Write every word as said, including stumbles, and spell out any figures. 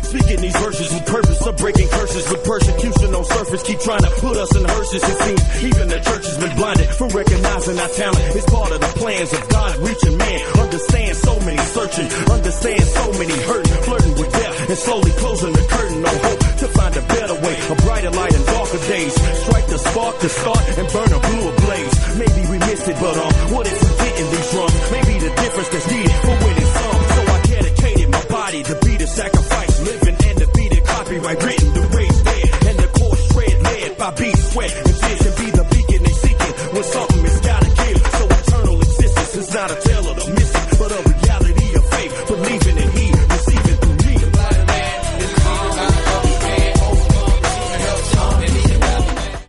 Speaking these verses with purpose of breaking curses with persecution on surface. Keep trying to put us in hearses. It seems even the church has been blinded from recognizing our talent. It's part of the plans of God reaching man. Understand so many searching